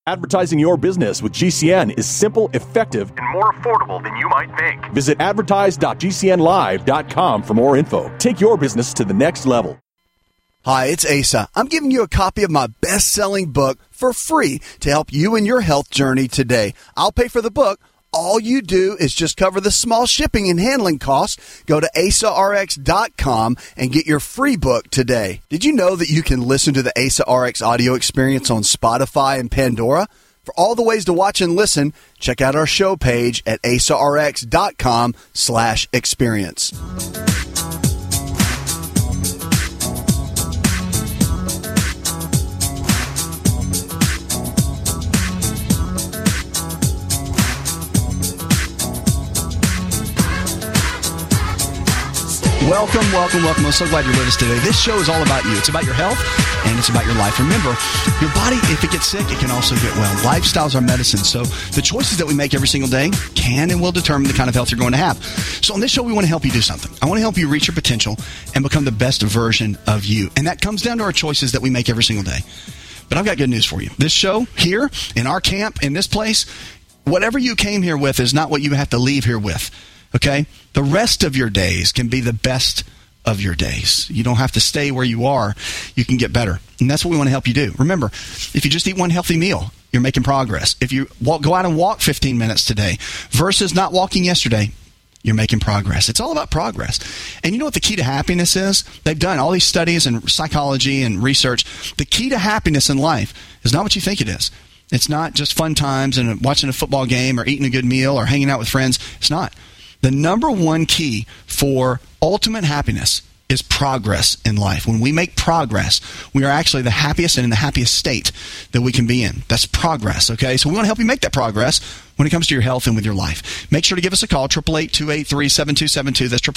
Advertising your business with GCN is simple, effective, and more affordable than you might think. Visit advertise.gcnlive.com for more info. Take your business to the next level. Hi, it's Asa. I'm giving you a copy of my best-selling book for free to help you in your health journey today. I'll pay for the book. All you do is just cover the small shipping and handling costs. Go to AsaRx.com and get your free book today. Did you know that you can listen to the Asa RX audio experience on Spotify and Pandora? For all the ways to watch and listen, check out our show page at AsaRx.com/experience. Welcome. I'm so glad you're with us today. This show is all about you. It's about your health, and it's about your life. Remember, your body, if it gets sick, it can also get well. Lifestyles are medicine, so the choices that we make every single day can and will determine the kind of health you're going to have. So on this show, we want to help you do something. I want to help you reach your potential and become the best version of you. And that comes down to our choices that we make every single day. But I've got good news for you. This show here, in our camp, in this place, whatever you came here with is not what you have to leave here with. Okay? The rest of your days can be the best of your days. You don't have to stay where you are. You can get better. And that's what we want to help you do. Remember, if you just eat one healthy meal, you're making progress. If you go out and walk 15 minutes today versus not walking yesterday, you're making progress. It's all about progress. And you know what the key to happiness is? They've done all these studies and psychology and research. The key to happiness in life is not what you think it is. It's not just fun times and watching a football game or eating a good meal or hanging out with friends. It's not. The number one key for ultimate happiness is progress in life. When we make progress, we are actually the happiest and in the happiest state that we can be in. That's progress, okay? So we want to help you make that progress when it comes to your health and with your life. Make sure to give us a call, 888-283-7272. That's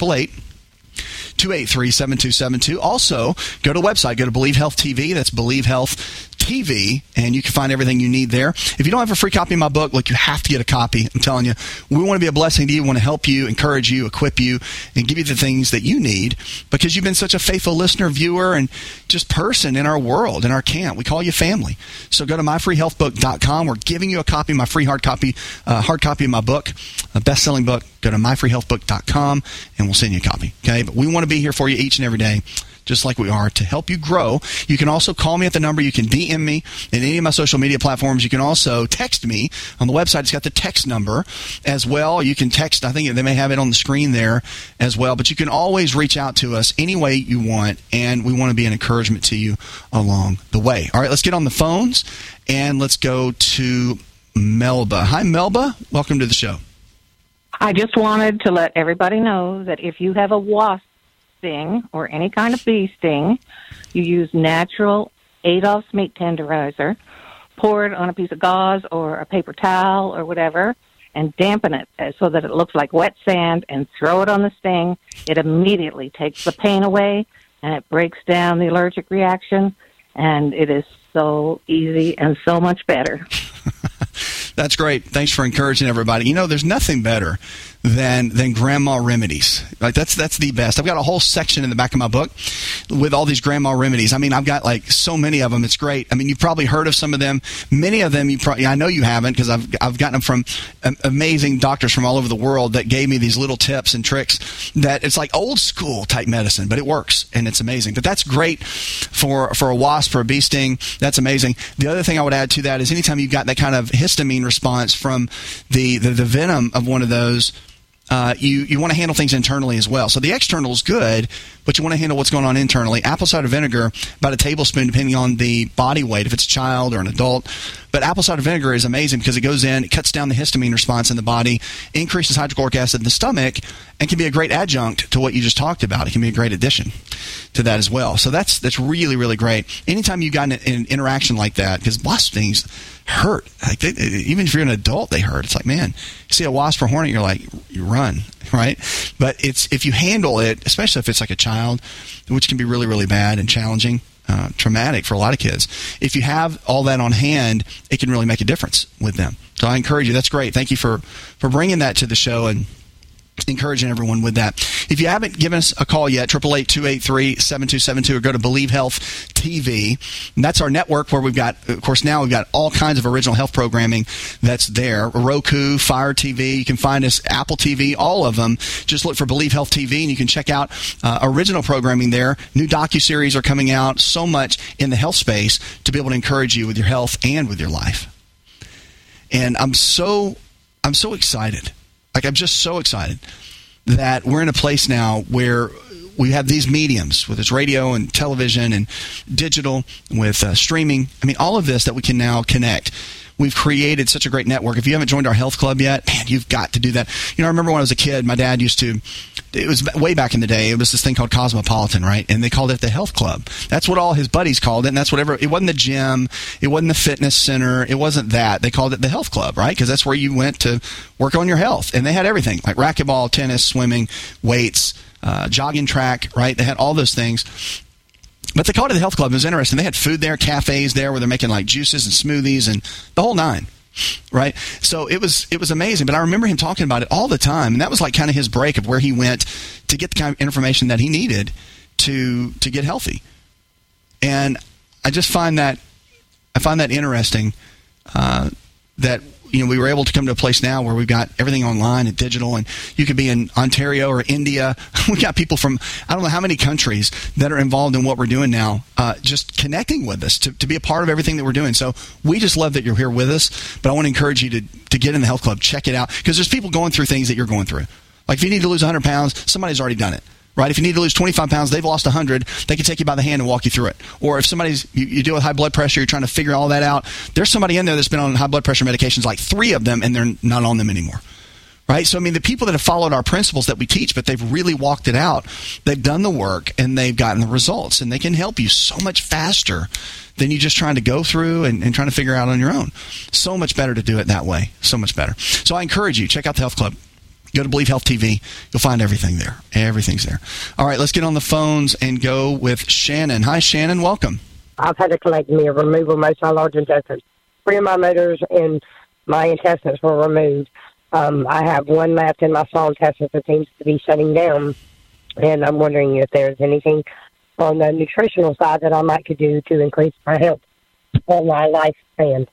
888-283-7272. Also, go to the website. Go to Believe Health TV. That's Believe Health TV, and you can find everything you need there. If you don't have a free copy of my book, look, you have to get a copy. I'm telling you, we want to be a blessing to you. We want to help you, encourage you, equip you, and give you the things that you need because you've been such a faithful listener, viewer, and just person in our world, in our camp. We call you family. So go to myfreehealthbook.com. We're giving you a copy, my free hard copy of my book, a best-selling book. Go to myfreehealthbook.com, and we'll send you a copy. Okay? But we want to be here for you each and every day, just like we are, to help you grow. You can also call me at the number. You can DM me in any of my social media platforms. You can also text me on the website. It's got the text number as well. You can text. I think they may have it on the screen there as well. But you can always reach out to us any way you want, and we want to be an encouragement to you along the way. All right, let's get on the phones, and let's go to Melba. Hi, Melba. Welcome to the show. I just wanted to let everybody know that if you have a wasp sting or any kind of bee sting, you use natural Adolph's meat tenderizer, pour it on a piece of gauze or a paper towel or whatever, and dampen it so that it looks like wet sand, and throw it on the sting. It immediately takes the pain away, and it breaks down the allergic reaction, and it is so easy and so much better. That's great. Thanks for encouraging everybody. You know, there's nothing better than grandma remedies. Like that's the best. I've got a whole section in the back of my book with all these grandma remedies. I mean, I've got like so many of them. It's great. I mean, you've probably heard of some of them. Many of them I know you haven't, because I've gotten them from amazing doctors from all over the world that gave me these little tips and tricks that it's like old school type medicine, but it works and it's amazing. But that's great for a wasp, for a bee sting. That's amazing. The other thing I would add to that is anytime you've got that kind of histamine response from the venom of one of those, you want to handle things internally as well. So the external is good, but you want to handle what's going on internally. Apple cider vinegar, about a tablespoon, depending on the body weight, if it's a child or an adult. But apple cider vinegar is amazing because it goes in, it cuts down the histamine response in the body, increases hydrochloric acid in the stomach, and can be a great adjunct to what you just talked about. It can be a great addition to that as well. So that's really, really great. Anytime you've got an interaction like that, because wasp stings hurt. Like even if you're an adult, they hurt. It's like, man, you see a wasp or hornet, you're like, you run, right? But if you handle it, especially if it's like a child, which can be really, really bad and challenging, traumatic for a lot of kids. If you have all that on hand, it can really make a difference with them. So I encourage you. That's great. Thank you for bringing that to the show. And encouraging everyone with that. If you haven't given us a call yet, 888-283-7272, or go to Believe Health TV. And that's our network where we've got, of course, now we've got all kinds of original health programming that's there. Roku, Fire TV. You can find us, Apple TV, all of them. Just look for Believe Health TV, and you can check out original programming there. New docuseries are coming out. So much in the health space to be able to encourage you with your health and with your life. And I'm so excited. Like, I'm just so excited that we're in a place now where we have these mediums, with this radio and television and digital, with streaming. I mean, all of this that we can now connect. We've created such a great network. If you haven't joined our health club yet, man, you've got to do that. You know, I remember when I was a kid, my dad used to, it was way back in the day, it was this thing called Cosmopolitan, right? And they called it the health club. That's what all his buddies called it, and that's whatever. It wasn't the gym. It wasn't the fitness center. It wasn't that. They called it the health club, right? Because that's where you went to work on your health. And they had everything, like racquetball, tennis, swimming, weights, jogging track, right? They had all those things. But they called it the health club. It was interesting. They had food there, cafes there where they're making like juices and smoothies and the whole nine, right? So it was amazing. But I remember him talking about it all the time, and that was like kind of his break of where he went to get the kind of information that he needed to get healthy. And I just find that interesting that, you know, we were able to come to a place now where we've got everything online and digital, and you could be in Ontario or India. We got people from I don't know how many countries that are involved in what we're doing now, just connecting with us to be a part of everything that we're doing. So we just love that you're here with us, but I want to encourage you to get in the health club, check it out, because there's people going through things that you're going through. Like if you need to lose 100 pounds, somebody's already done it. Right? If you need to lose 25 pounds, they've lost 100. They can take you by the hand and walk you through it. Or if you deal with high blood pressure, you're trying to figure all that out. There's somebody in there that's been on high blood pressure medications, like 3 of them, and they're not on them anymore. Right? So, I mean, the people that have followed our principles that we teach, but they've really walked it out, they've done the work, and they've gotten the results. And they can help you so much faster than you just trying to go through and trying to figure out on your own. So much better to do it that way. So much better. So I encourage you, check out the Health Club. Go to Believe Health TV. You'll find everything there. Everything's there. All right, let's get on the phones and go with Shannon. Hi, Shannon. Welcome. I've had a colectomy, a removal of most of my large intestines. 3 of my motors and my intestines were removed. I have 1 left in my small intestines that seems to be shutting down. And I'm wondering if there's anything on the nutritional side that I might could do to increase my health and my lifespan.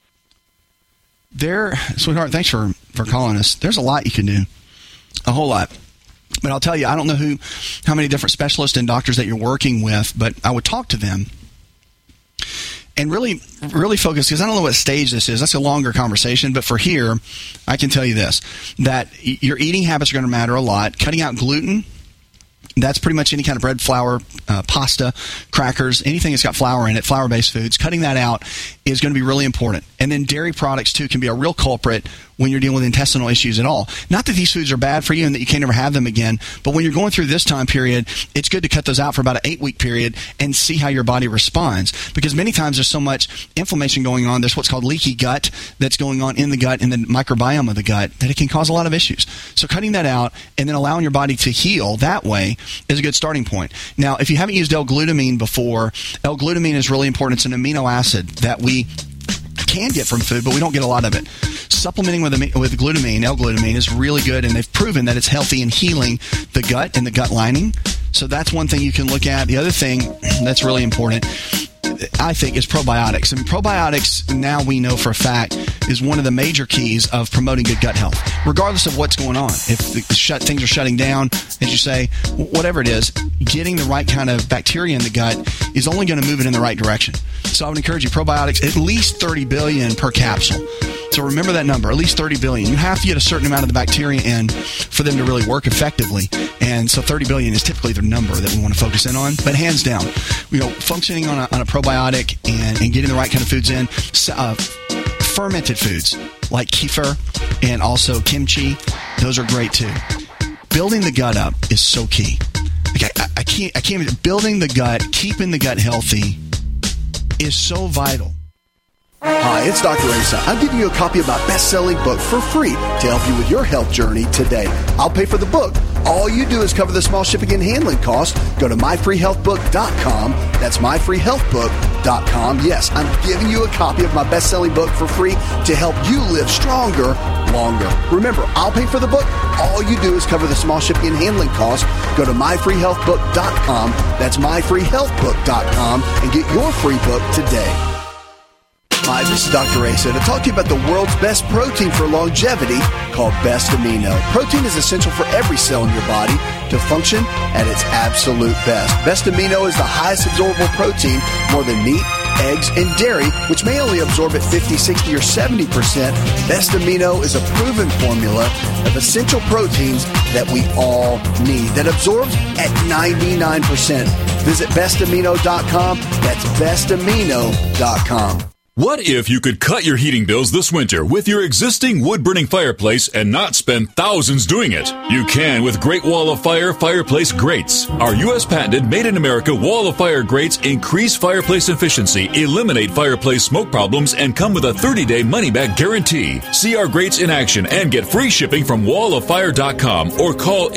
Sweetheart, thanks for calling us. There's a lot you can do. A whole lot. But I'll tell you, I don't know how many different specialists and doctors that you're working with, but I would talk to them and really, really focus, because I don't know what stage this is. That's a longer conversation. But for here, I can tell you this, that your eating habits are going to matter a lot. Cutting out gluten, that's pretty much any kind of bread, flour, pasta, crackers, anything that's got flour in it, flour-based foods. Cutting that out is going to be really important. And then dairy products, too, can be a real culprit when you're dealing with intestinal issues at all. Not that these foods are bad for you and that you can't ever have them again, but when you're going through this time period, it's good to cut those out for about an 8-week period and see how your body responds. Because many times there's so much inflammation going on. There's what's called leaky gut that's going on in the gut, in the microbiome of the gut, that it can cause a lot of issues. So cutting that out and then allowing your body to heal that way is a good starting point. Now, if you haven't used L-glutamine before, L-glutamine is really important. It's an amino acid that we can get from food, but we don't get a lot of it. Supplementing with glutamine, L-glutamine, is really good, and they've proven that it's healthy in healing the gut and the gut lining. So that's one thing you can look at. The other thing that's really important, I think, is probiotics. And probiotics, now we know for a fact, is one of the major keys of promoting good gut health, regardless of what's going on. If things are shutting down, as you say, whatever it is, getting the right kind of bacteria in the gut is only going to move it in the right direction. So I would encourage you, probiotics, at least 30 billion per capsule. So remember that number, at least 30 billion. You have to get a certain amount of the bacteria in for them to really work effectively. And so 30 billion is typically the number that we want to focus in on. But hands down, functioning on a probiotic and getting the right kind of foods in, fermented foods like kefir and also kimchi, those are great too. Building the gut up is so key. I can't. Building the gut, keeping the gut healthy is so vital. Hi, it's Dr. Asa. I'm giving you a copy of my best-selling book for free to help you with your health journey today. I'll pay for the book, All you do is cover the small shipping and handling costs. Go to myfreehealthbook.com. That's myfreehealthbook.com. Yes, I'm giving you a copy of my best-selling book for free to help you live stronger, longer. Remember, I'll pay for the book. All you do is cover the small shipping and handling costs. Go to myfreehealthbook.com. That's myfreehealthbook.com and get your free book today. Hi, this is Dr. Asa to talk to you about the world's best protein for longevity called Best Amino. Protein is essential for every cell in your body to function at its absolute best. Best Amino is the highest absorbable protein, more than meat, eggs, and dairy, which may only absorb at 50, 60, or 70%. Best Amino is a proven formula of essential proteins that we all need that absorbs at 99%. Visit bestamino.com. That's bestamino.com. What if you could cut your heating bills this winter with your existing wood-burning fireplace and not spend thousands doing it? You can with Great Wall of Fire fireplace grates. Our U.S. patented made-in-America Wall of Fire grates increase fireplace efficiency, eliminate fireplace smoke problems, and come with a 30-day money-back guarantee. See our grates in action and get free shipping from walloffire.com or call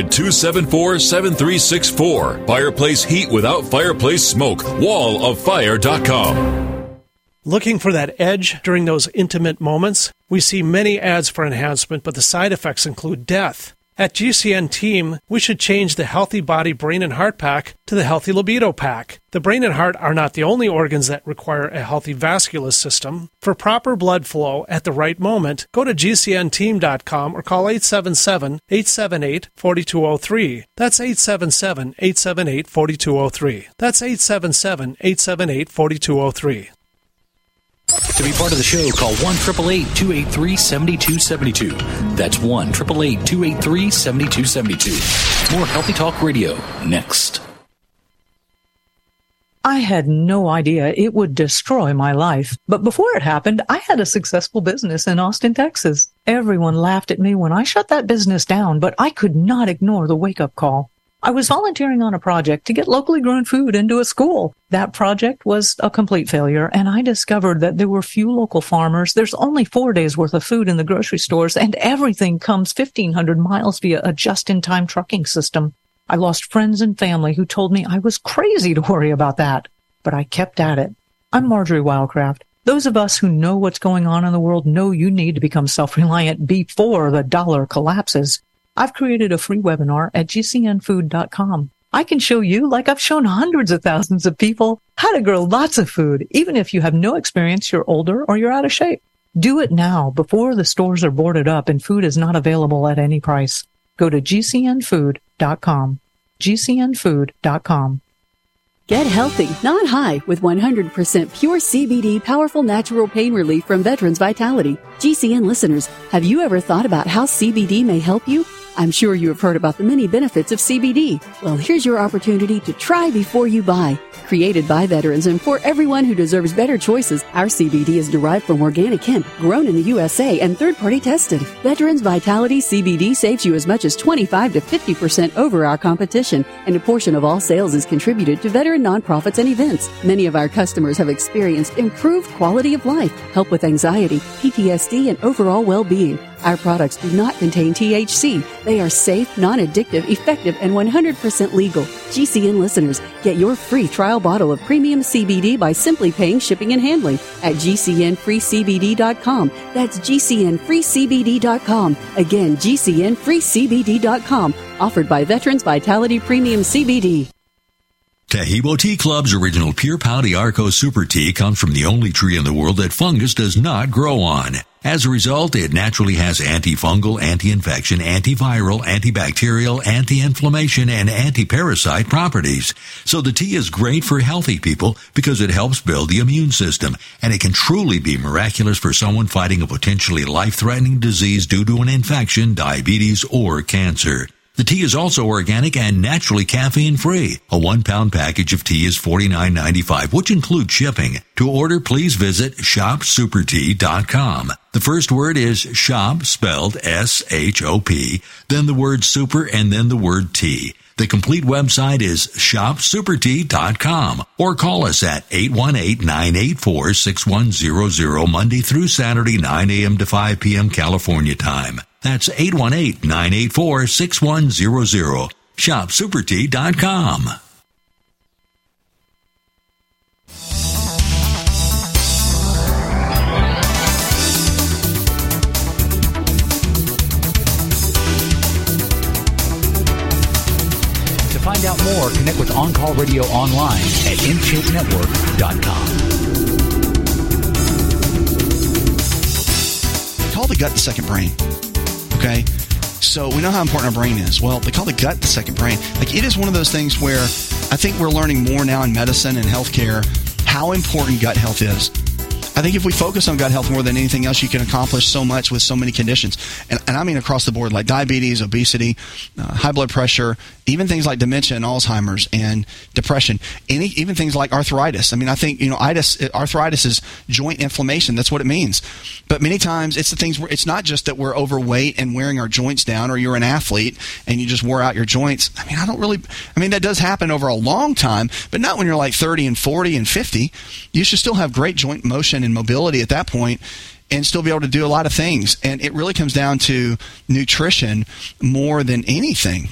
800-274-7364. Fireplace heat without fireplace smoke. walloffire.com. Looking for that edge during those intimate moments? We see many ads for enhancement, but the side effects include death. At GCN Team, we should change the Healthy Body, Brain, and Heart Pack to the Healthy Libido Pack. The brain and heart are not the only organs that require a healthy vascular system. For proper blood flow at the right moment, go to GCNteam.com or call 877-878-4203. That's 877-878-4203. That's 877-878-4203. To be part of the show, call 1-888-283-7272. That's 1-888-283-7272. More Healthy Talk Radio next. I had no idea it would destroy my life. But before it happened, I had a successful business in Austin, Texas. Everyone laughed at me when I shut that business down, but I could not ignore the wake-up call. I was volunteering on a project to get locally grown food into a school. That project was a complete failure, and I discovered that there were few local farmers. There's only 4 days worth of food in the grocery stores, and everything comes 1,500 miles via a just-in-time trucking system. I lost friends and family who told me I was crazy to worry about that, but I kept at it. I'm Marjorie Wildcraft. Those of us who know what's going on in the world know you need to become self-reliant before the dollar collapses. I've created a free webinar at gcnfood.com. I can show you, like I've shown hundreds of thousands of people, how to grow lots of food, even if you have no experience, you're older, or you're out of shape. Do it now, before the stores are boarded up and food is not available at any price. Go to gcnfood.com. gcnfood.com. Get healthy, not high, with 100% pure CBD powerful natural pain relief from Veterans Vitality. GCN listeners, have you ever thought about how CBD may help you? I'm sure you have heard about the many benefits of CBD. Well, here's your opportunity to try before you buy. Created by veterans and for everyone who deserves better choices, our CBD is derived from organic hemp, grown in the USA and third-party tested. Veterans Vitality CBD saves you as much as 25 to 50% over our competition, and a portion of all sales is contributed to veteran nonprofits and events. Many of our customers have experienced improved quality of life, help with anxiety, PTSD, and overall well-being. Our products do not contain THC. They are safe, non-addictive, effective, and 100% legal. GCN listeners, get your free trial bottle of premium CBD by simply paying shipping and handling at GCNFreeCBD.com. That's GCNFreeCBD.com. Again, GCNFreeCBD.com. Offered by Veterans Vitality Premium CBD. Tahibo Tea Club's original Pure Pau d'Arco Super Tea comes from the only tree in the world that fungus does not grow on. As a result, it naturally has antifungal, anti-infection, antiviral, antibacterial, anti-inflammation, and anti-parasite properties. So the tea is great for healthy people because it helps build the immune system, and it can truly be miraculous for someone fighting a potentially life-threatening disease due to an infection, diabetes, or cancer. The tea is also organic and naturally caffeine-free. A 1-pound package of tea is $49.95, which includes shipping. To order, please visit shopsupertea.com. The first word is shop, spelled S-H-O-P, then the word super, and then the word tea. The complete website is shopsupertea.com, or call us at 818-984-6100 Monday through Saturday, 9 a.m. to 5 p.m. California time. That's 818-984-6100. ShopSuperTea.com. To find out more, connect with On Call Radio online at InShapeNetwork.com. Call the gut the second brain. Okay? So we know how important our brain is. Well, they call the gut the second brain. Like, it is one of those things where I think we're learning more now in medicine and healthcare how important gut health is. I think if we focus on gut health more than anything else, you can accomplish so much with so many conditions. And I mean across the board, like diabetes, obesity, high blood pressure, even things like dementia and Alzheimer's and depression, even things like arthritis. I mean, I think, arthritis is joint inflammation. That's what it means. But many times it's the things where it's not just that we're overweight and wearing our joints down, or you're an athlete and you just wore out your joints. I mean, that does happen over a long time, but not when you're like 30 and 40 and 50. You should still have great joint motion and mobility at that point and still be able to do a lot of things. And it really comes down to nutrition more than anything,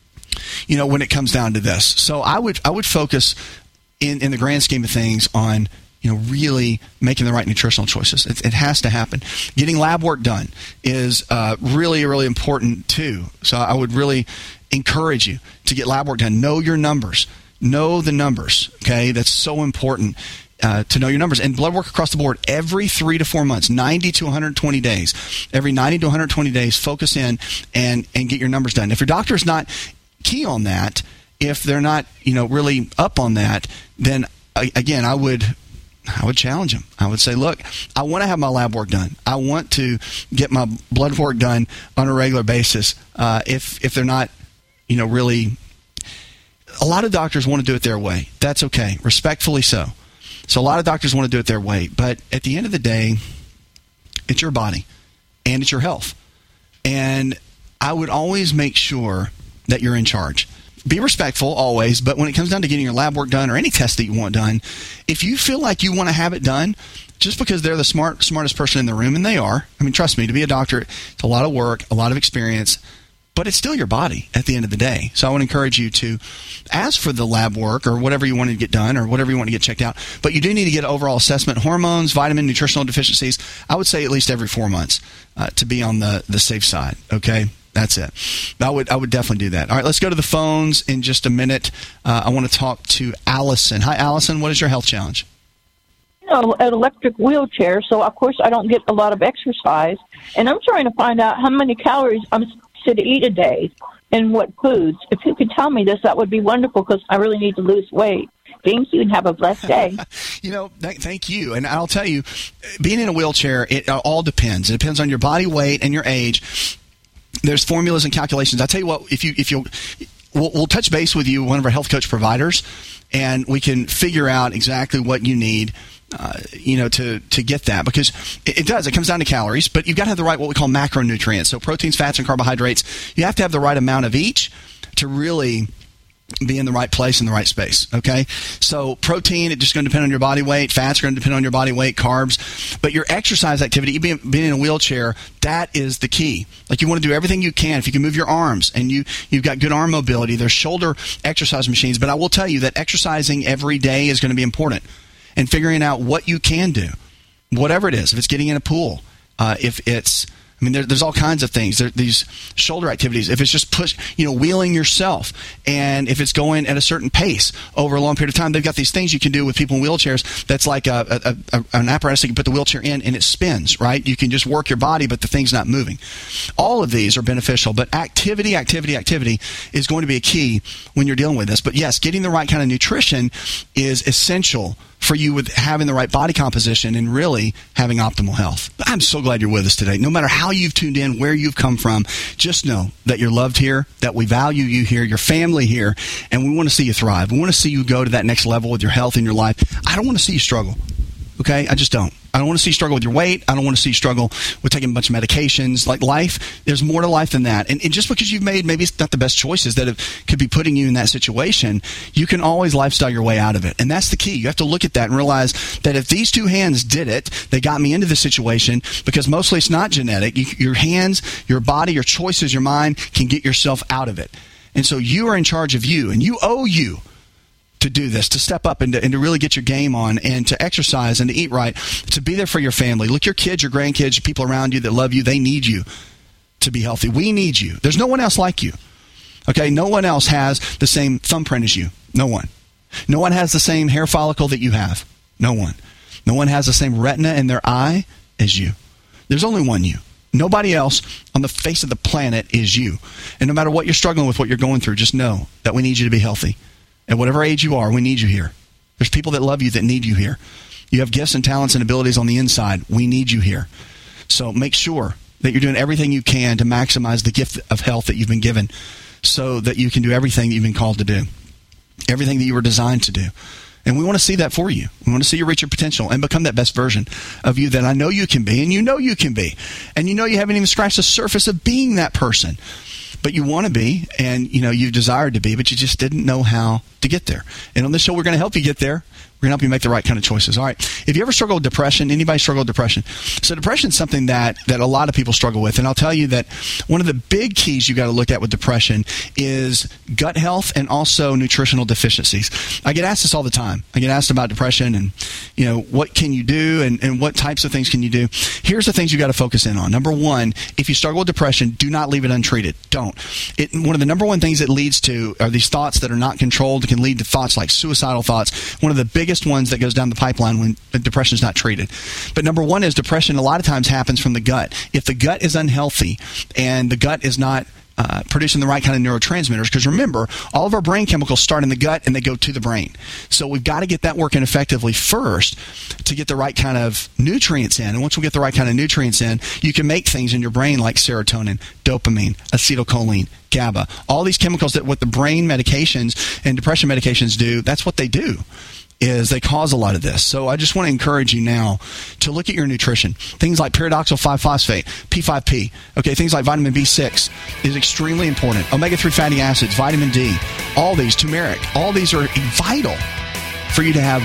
when it comes down to this. So I would focus in the grand scheme of things on, really making the right nutritional choices. It has to happen. Getting lab work done is really, really important too. So I would really encourage you to get lab work done. Know your numbers. Know the numbers. Okay, that's so important. To know your numbers. And blood work across the board every 3 to 4 months, 90 to 120 days. Every 90 to 120 days, focus in and get your numbers done. If your doctor's not key on that, if they're not really up on that, then again, I would challenge them. I would say, look, I want to have my lab work done. I want to get my blood work done on a regular basis. If they're not really, a lot of doctors want to do it their way. That's okay, respectfully so. So a lot of doctors want to do it their way, but at the end of the day, it's your body and it's your health. And I would always make sure that you're in charge. Be respectful always, but when it comes down to getting your lab work done or any test that you want done, if you feel like you want to have it done, just because they're the smartest person in the room, and they are, I mean, trust me, to be a doctor, it's a lot of work, a lot of experience, but it's still your body at the end of the day. So I would encourage you to ask for the lab work or whatever you want to get done or whatever you want to get checked out. But you do need to get an overall assessment. Hormones, vitamin, nutritional deficiencies, I would say at least every 4 months to be on the safe side. Okay? That's it. I would definitely do that. All right, let's go to the phones in just a minute. I want to talk to Allison. Hi, Allison. What is your health challenge? An electric wheelchair, so of course I don't get a lot of exercise. And I'm trying to find out how many calories I'm to eat a day and what foods. If you could tell me this, that would be wonderful because I really need to lose weight. Thank you and have a blessed day. Thank you. And I'll tell you, being in a wheelchair, it all depends. It depends on your body weight and your age. There's formulas and calculations. I'll tell you what, we'll touch base with you, one of our health coach providers, and we can figure out exactly what you need to get that, because it comes down to calories, but you've got to have the right, what we call macronutrients. So proteins, fats, and carbohydrates, you have to have the right amount of each to really be in the right place in the right space. Okay. So protein, it's just going to depend on your body weight. Fats are going to depend on your body weight, carbs, but your exercise activity, being in a wheelchair, that is the key. Like, you want to do everything you can. If you can move your arms and you've got good arm mobility, there's shoulder exercise machines, but I will tell you that exercising every day is going to be important. And figuring out what you can do, whatever it is. If it's getting in a pool, there's all kinds of things. These shoulder activities. If it's just wheeling yourself, and if it's going at a certain pace over a long period of time, they've got these things you can do with people in wheelchairs. That's like an apparatus that you can put the wheelchair in, and it spins. Right? You can just work your body, but the thing's not moving. All of these are beneficial, but activity is going to be a key when you're dealing with this. But yes, getting the right kind of nutrition is essential for you with having the right body composition and really having optimal health. I'm so glad you're with us today. No matter how you've tuned in, where you've come from, just know that you're loved here, that we value you here, your family here, and we want to see you thrive. We want to see you go to that next level with your health and your life. I don't want to see you struggle. Okay? I just don't. I don't want to see you struggle with your weight. I don't want to see you struggle with taking a bunch of medications. Like life, there's more to life than that. And just because you've made maybe it's not the best choices that could be putting you in that situation, you can always lifestyle your way out of it. And that's the key. You have to look at that and realize that if these two hands did it, they got me into this situation because mostly it's not genetic. Your hands, your body, your choices, your mind can get yourself out of it. And so you are in charge of you, and you owe you to do this, to step up and to really get your game on and to exercise and to eat right, to be there for your family. Look, your kids, your grandkids, people around you that love you, they need you to be healthy. We need you. There's no one else like you. Okay? No one else has the same thumbprint as you. No one. No one has the same hair follicle that you have. No one. No one has the same retina in their eye as you. There's only one you. Nobody else on the face of the planet is you. And no matter what you're struggling with, what you're going through, just know that we need you to be healthy. At whatever age you are, we need you here. There's people that love you that need you here. You have gifts and talents and abilities on the inside. We need you here. So make sure that you're doing everything you can to maximize the gift of health that you've been given so that you can do everything that you've been called to do, everything that you were designed to do. And we want to see that for you. We want to see you reach your potential and become that best version of you that I know you can be, and you know you can be. And you know you haven't even scratched the surface of being that person. But you want to be, and you desired to be, but you just didn't know how to get there. And on this show, we're going to help you get there. We're going to help you make the right kind of choices. All right. If you ever struggle with depression, anybody struggle with depression? So depression is something that a lot of people struggle with. And I'll tell you that one of the big keys you got to look at with depression is gut health and also nutritional deficiencies. I get asked this all the time. I get asked about depression and, what can you do and what types of things can you do? Here's the things you got to focus in on. Number one, if you struggle with depression, do not leave it untreated. Don't. One of the number one things it leads to are these thoughts that are not controlled. It can lead to thoughts like suicidal thoughts. One of the biggest ones that goes down the pipeline when depression is not treated. But number one is depression a lot of times happens from the gut. If the gut is unhealthy and the gut is not producing the right kind of neurotransmitters, because remember, all of our brain chemicals start in the gut and they go to the brain. So we've got to get that working effectively first to get the right kind of nutrients in. And once we get the right kind of nutrients in, you can make things in your brain like serotonin, dopamine, acetylcholine, GABA. All these chemicals that what the brain medications and depression medications do, that's what they do. Is they cause a lot of this. So I just want to encourage you now to look at your nutrition. Things like pyridoxal 5-phosphate, P5P, okay, things like vitamin B6 is extremely important. Omega-3 fatty acids, vitamin D, all these, turmeric, all these are vital for you to have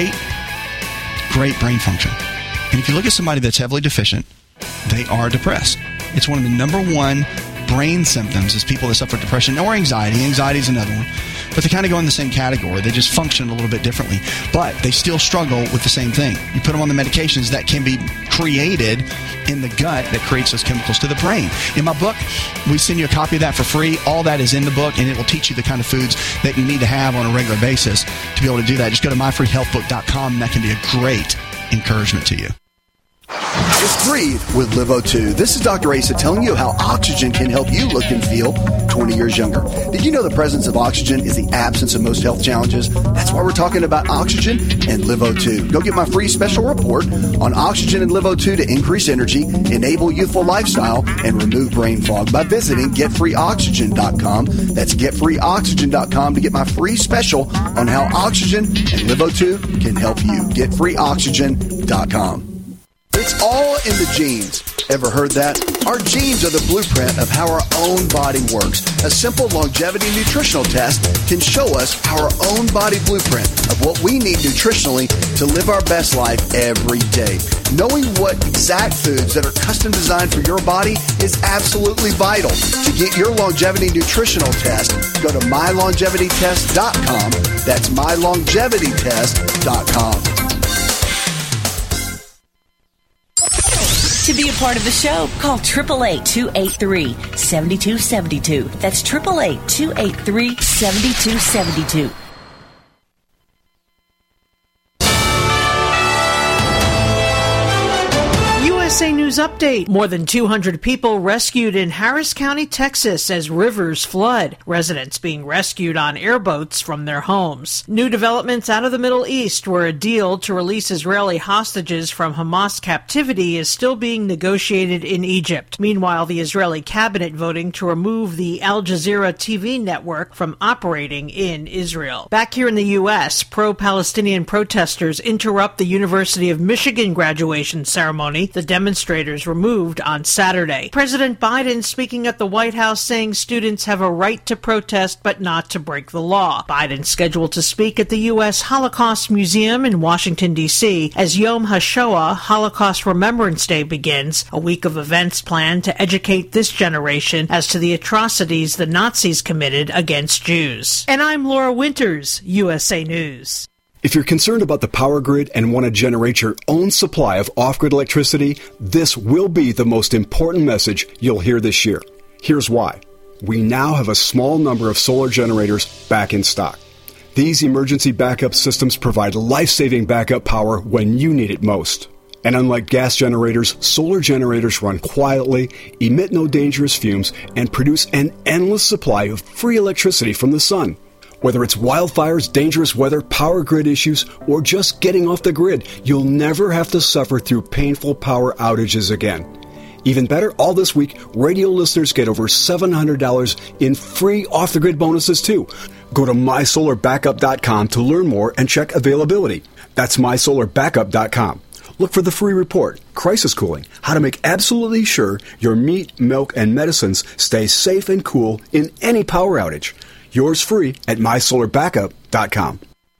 great brain function. And if you look at somebody that's heavily deficient, they are depressed. It's one of the number one brain symptoms is people that suffer depression or anxiety. Anxiety is another one. But they kind of go in the same category. They just function a little bit differently. But they still struggle with the same thing. You put them on the medications that can be created in the gut that creates those chemicals to the brain. In my book, we send you a copy of that for free. All that is in the book, and it will teach you the kind of foods that you need to have on a regular basis to be able to do that. Just go to myfreehealthbook.com, and that can be a great encouragement to you. Just breathe with LiveO2. This is Dr. Asa telling you how oxygen can help you look and feel 20 years younger. Did you know the presence of oxygen is the absence of most health challenges? That's why we're talking about oxygen and LiveO2. Go get my free special report on oxygen and LiveO2 to increase energy, enable youthful lifestyle, and remove brain fog by visiting getfreeoxygen.com. That's getfreeoxygen.com to get my free special on how oxygen and LiveO2 can help you. Getfreeoxygen.com. It's all in the genes. Ever heard that? Our genes are the blueprint of how our own body works. A simple longevity nutritional test can show us our own body blueprint of what we need nutritionally to live our best life every day. Knowing what exact foods that are custom designed for your body is absolutely vital. To get your longevity nutritional test, go to mylongevitytest.com. That's mylongevitytest.com. To be a part of the show, call 888-283-7272. That's 888-283-7272. USA News news update. More than 200 people rescued in Harris County, Texas as rivers flood. Residents being rescued on airboats from their homes. New developments out of the Middle East, where a deal to release Israeli hostages from Hamas captivity is still being negotiated in Egypt. Meanwhile, the Israeli cabinet voting to remove the Al Jazeera TV network from operating in Israel. Back here in the U.S., pro-Palestinian protesters interrupt the University of Michigan graduation ceremony. The demonstrators were moved on Saturday. President Biden speaking at the White House saying students have a right to protest but not to break the law. Biden scheduled to speak at the U.S. Holocaust Museum in Washington, D.C. as Yom HaShoah, Holocaust Remembrance Day, begins, a week of events planned to educate this generation as to the atrocities the Nazis committed against Jews. And I'm Laura Winters, USA News. If you're concerned about the power grid and want to generate your own supply of off-grid electricity, this will be the most important message you'll hear this year. Here's why. We now have a small number of solar generators back in stock. These emergency backup systems provide life-saving backup power when you need it most. And unlike gas generators, solar generators run quietly, emit no dangerous fumes, and produce an endless supply of free electricity from the sun. Whether it's wildfires, dangerous weather, power grid issues, or just getting off the grid, you'll never have to suffer through painful power outages again. Even better, all this week, radio listeners get over $700 in free off-the-grid bonuses, too. Go to mysolarbackup.com to learn more and check availability. That's mysolarbackup.com. Look for the free report, Crisis Cooling, how to make absolutely sure your meat, milk, and medicines stay safe and cool in any power outage. Yours free at mysolarbackup.com.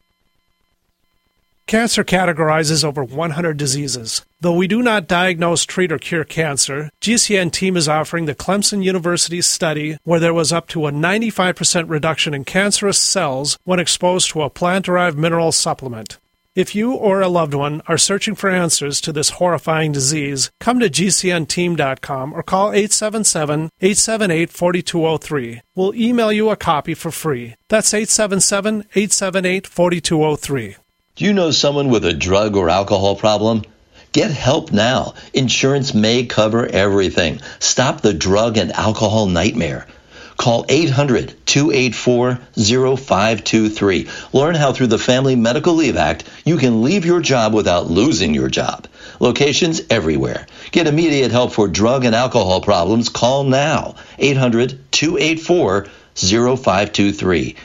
Cancer categorizes over 100 diseases. Though we do not diagnose, treat, or cure cancer, GCN team is offering the Clemson University study where there was up to a 95% reduction in cancerous cells when exposed to a plant-derived mineral supplement. If you or a loved one are searching for answers to this horrifying disease, come to GCNteam.com or call 877-878-4203. We'll email you a copy for free. That's 877-878-4203. Do you know someone with a drug or alcohol problem? Get help now. Insurance may cover everything. Stop the drug and alcohol nightmare. Call 800-284-0523. Learn how through the Family Medical Leave Act you can leave your job without losing your job. Locations everywhere. Get immediate help for drug and alcohol problems. Call now. 800-284-0523.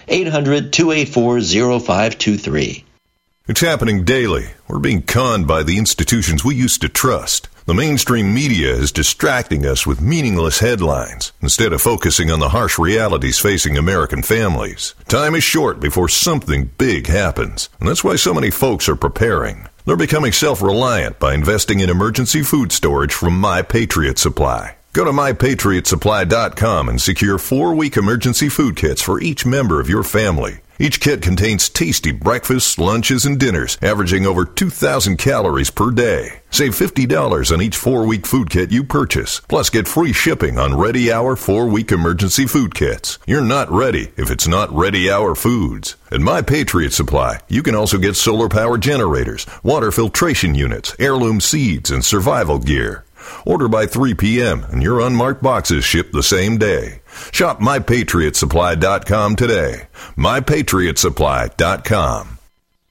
800-284-0523. It's happening daily. We're being conned by the institutions we used to trust. The mainstream media is distracting us with meaningless headlines instead of focusing on the harsh realities facing American families. Time is short before something big happens, and that's why so many folks are preparing. They're becoming self-reliant by investing in emergency food storage from My Patriot Supply. Go to MyPatriotSupply.com and secure 4-week emergency food kits for each member of your family. Each kit contains tasty breakfasts, lunches, and dinners, averaging over 2,000 calories per day. Save $50 on each 4-week food kit you purchase. Plus, get free shipping on Ready Hour 4-week emergency food kits. You're not ready if it's not Ready Hour Foods. At My Patriot Supply, you can also get solar power generators, water filtration units, heirloom seeds, and survival gear. Order by 3 p.m. and your unmarked boxes ship the same day. Shop MyPatriotSupply.com today. MyPatriotSupply.com.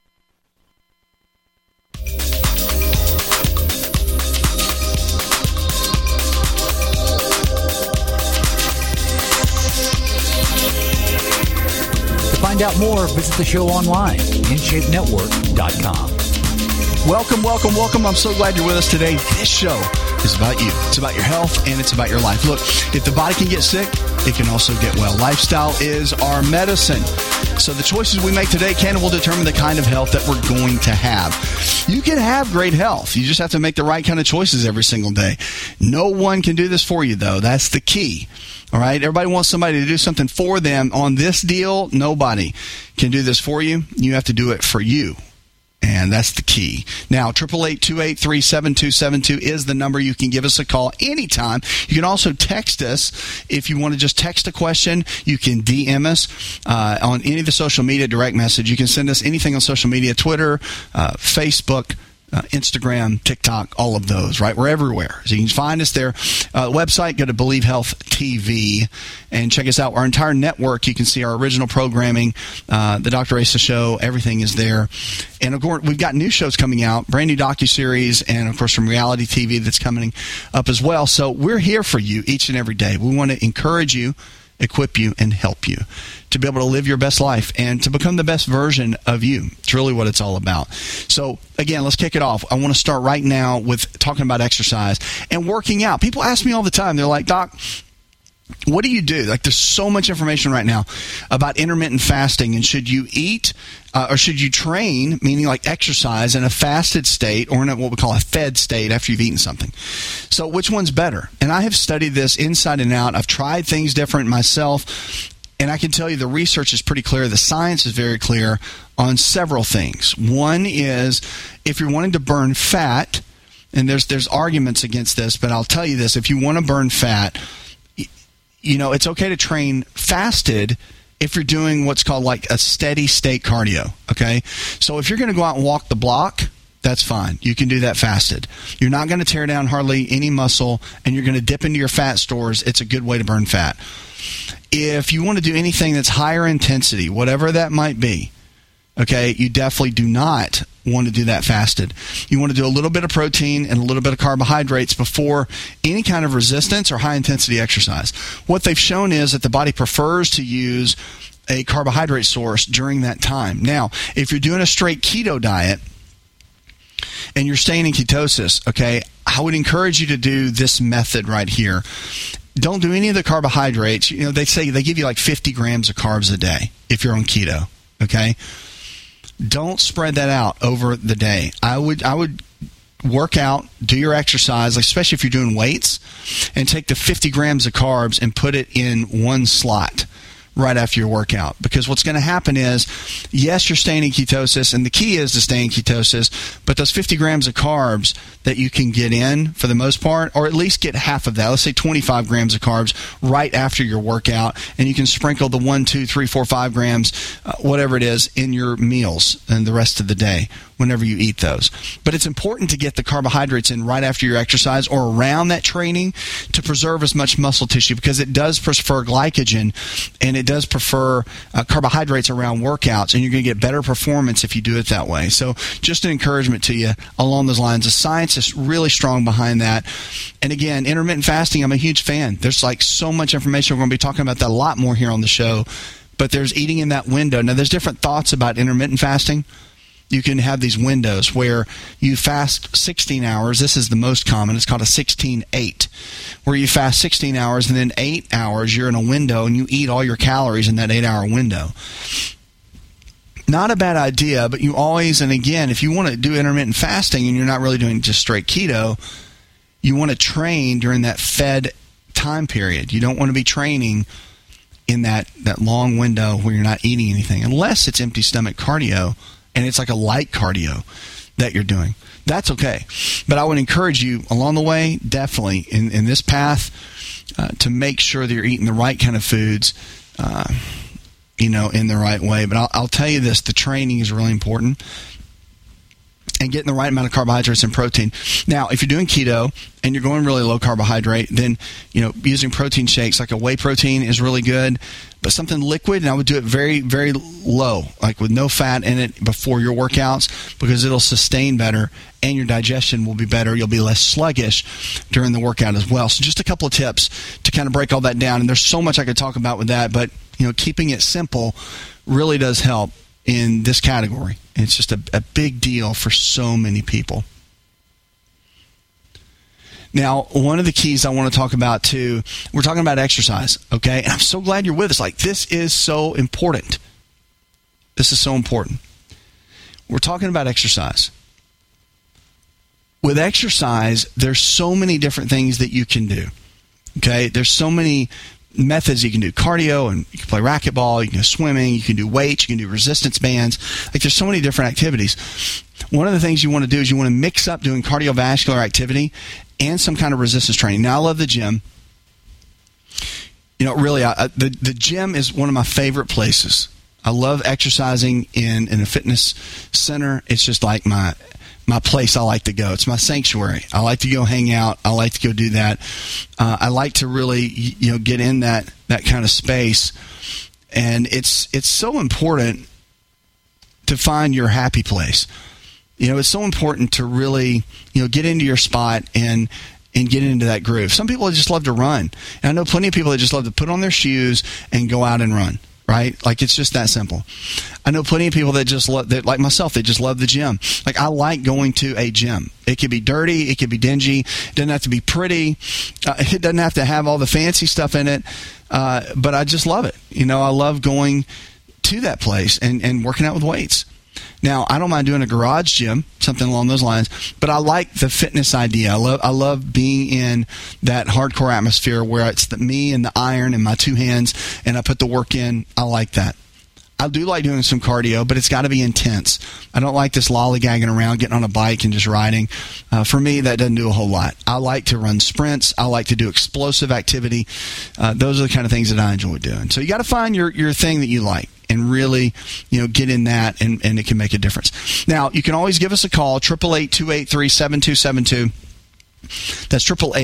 To find out more, visit the show online, InShapeNetwork.com. Welcome, welcome, welcome. I'm so glad you're with us today. This show is about you. It's about your health, and it's about your life. Look, if the body can get sick, it can also get well. Lifestyle is our medicine. So the choices we make today can and will determine the kind of health that we're going to have. You can have great health. You just have to make the right kind of choices every single day. No one can do this for you, though. That's the key. All right? Everybody wants somebody to do something for them. On this deal, nobody can do this for you. You have to do it for you. And that's the key. Now, 888-283-7272 is the number. You can give us a call anytime. You can also text us if you want to just text a question. You can DM us on any of the social media direct message. You can send us anything on social media, Twitter, Facebook, Instagram, TikTok, all of those, right? We're everywhere. So you can find us there. Website, go to Believe Health TV and check us out. Our entire network, you can see our original programming, the Dr. Asa Show, everything is there. And of course, we've got new shows coming out, brand new docuseries, and of course from reality TV that's coming up as well. So we're here for you each and every day. We want to encourage you, equip you, and help you to be able to live your best life and to become the best version of you. It's really what it's all about. So again, let's kick it off. I want to start right now with talking about exercise and working out. People ask me all the time, they're like, Doc, what do you do? Like, there's so much information right now about intermittent fasting, and should you eat or should you train, meaning like exercise, in a fasted state or in what we call a fed state after you've eaten something? So which one's better? And I have studied this inside and out. I've tried things different myself, and I can tell you the research is pretty clear. The science is very clear on several things. One is, if you're wanting to burn fat, and there's arguments against this, but I'll tell you this: if you want to burn fat, you know, it's okay to train fasted if you're doing what's called like a steady state cardio, okay? So if you're going to go out and walk the block, that's fine. You can do that fasted. You're not going to tear down hardly any muscle, and you're going to dip into your fat stores. It's a good way to burn fat. If you want to do anything that's higher intensity, whatever that might be, okay, you definitely do not want to do that fasted. You want to do a little bit of protein and a little bit of carbohydrates before any kind of resistance or high-intensity exercise. What they've shown is that the body prefers to use a carbohydrate source during that time. Now, if you're doing a straight keto diet and you're staying in ketosis, okay, I would encourage you to do this method right here. Don't do any of the carbohydrates. You know, they say they give you like 50 grams of carbs a day if you're on keto, okay? Don't spread that out over the day. I would work out, do your exercise, especially if you're doing weights, and take the 50 grams of carbs and put it in one slot right after your workout. Because what's going to happen is, yes, you're staying in ketosis, and the key is to stay in ketosis, but those 50 grams of carbs that you can get in for the most part, or at least get half of that, let's say 25 grams of carbs right after your workout, and you can sprinkle the 1, 2, 3, 4, 5 grams, whatever it is, in your meals and the rest of the day whenever you eat those. But it's important to get the carbohydrates in right after your exercise or around that training to preserve as much muscle tissue, because it does prefer glycogen and it does prefer carbohydrates around workouts, and you're going to get better performance if you do it that way. So just an encouragement to you along those lines. The science is really strong behind that. And again, intermittent fasting, I'm a huge fan. There's like so much information. We're going to be talking about that a lot more here on the show. But there's eating in that window. Now, there's different thoughts about intermittent fasting. You can have these windows where you fast 16 hours. This is the most common. It's called a 16-8, where you fast 16 hours and then 8 hours you're in a window and you eat all your calories in that 8-hour window. Not a bad idea, but you always, and again, if you want to do intermittent fasting and you're not really doing just straight keto, you want to train during that fed time period. You don't want to be training in that long window where you're not eating anything, unless it's empty stomach cardio, and it's like a light cardio that you're doing. That's okay. But I would encourage you along the way, definitely, in this path, to make sure that you're eating the right kind of foods, in the right way. But I'll tell you this, the training is really important, and getting the right amount of carbohydrates and protein. Now, if you're doing keto and you're going really low carbohydrate, then using protein shakes like a whey protein is really good. But something liquid, and I would do it very, very low, like with no fat in it before your workouts, because it'll sustain better and your digestion will be better. You'll be less sluggish during the workout as well. So just a couple of tips to kind of break all that down. And there's so much I could talk about with that, but keeping it simple really does help in this category. It's just a big deal for so many people. Now, one of the keys I want to talk about too, we're talking about exercise, okay? And I'm so glad you're with us. Like, this is so important. This is so important. We're talking about exercise. With exercise, there's so many different things that you can do, okay? There's so many methods you can do. Cardio, and you can play racquetball, you can do swimming, you can do weights, you can do resistance bands. Like, there's so many different activities. One of the things you want to do is you want to mix up doing cardiovascular activity and some kind of resistance training. Now, I love the gym. Really, the gym is one of my favorite places I love exercising in a fitness center. It's just like my place I like to go. It's my sanctuary. I like to go hang out. I like to go do that. I like to really, get in that kind of space. And it's so important to find your happy place. It's so important to really, get into your spot and get into that groove. Some people just love to run. And I know plenty of people that just love to put on their shoes and go out and run. Right? Like, it's just that simple. I know plenty of people that just love, that, like myself, they just love the gym. Like, I like going to a gym. It could be dirty. It could be dingy. It doesn't have to be pretty. It doesn't have to have all the fancy stuff in it. But I just love it. I love going to that place and working out with weights. Now, I don't mind doing a garage gym, something along those lines, but I like the fitness idea. I love being in that hardcore atmosphere where it's me and the iron and my two hands, and I put the work in. I like that. I do like doing some cardio, but it's got to be intense. I don't like this lollygagging around, getting on a bike and just riding. For me, that doesn't do a whole lot. I like to run sprints. I like to do explosive activity. Those are the kind of things that I enjoy doing. So you got to find your thing that you like and really, get in that, and it can make a difference. Now, you can always give us a call, 888-283-7272. That's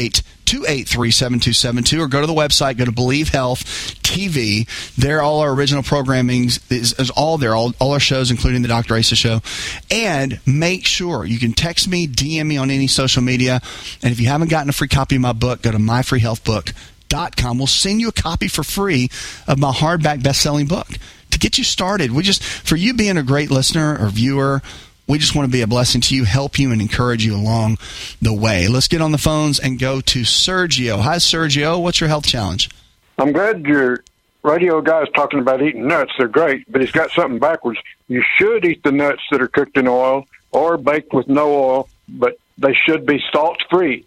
888-283-7272, or go to the website, go to Believe Health TV. There, all our original programming is all there, all our shows, including the Dr. Asa Show. And make sure you can text me, DM me on any social media. And if you haven't gotten a free copy of my book, go to myfreehealthbook.com. We'll send you a copy for free of my hardback best-selling book to get you started. For you being a great listener or viewer, we just want to be a blessing to you, help you, and encourage you along the way. Let's get on the phones and go to Sergio. Hi, Sergio. What's your health challenge? I'm glad your radio guy's talking about eating nuts. They're great, but he's got something backwards. You should eat the nuts that are cooked in oil or baked with no oil, but they should be salt-free.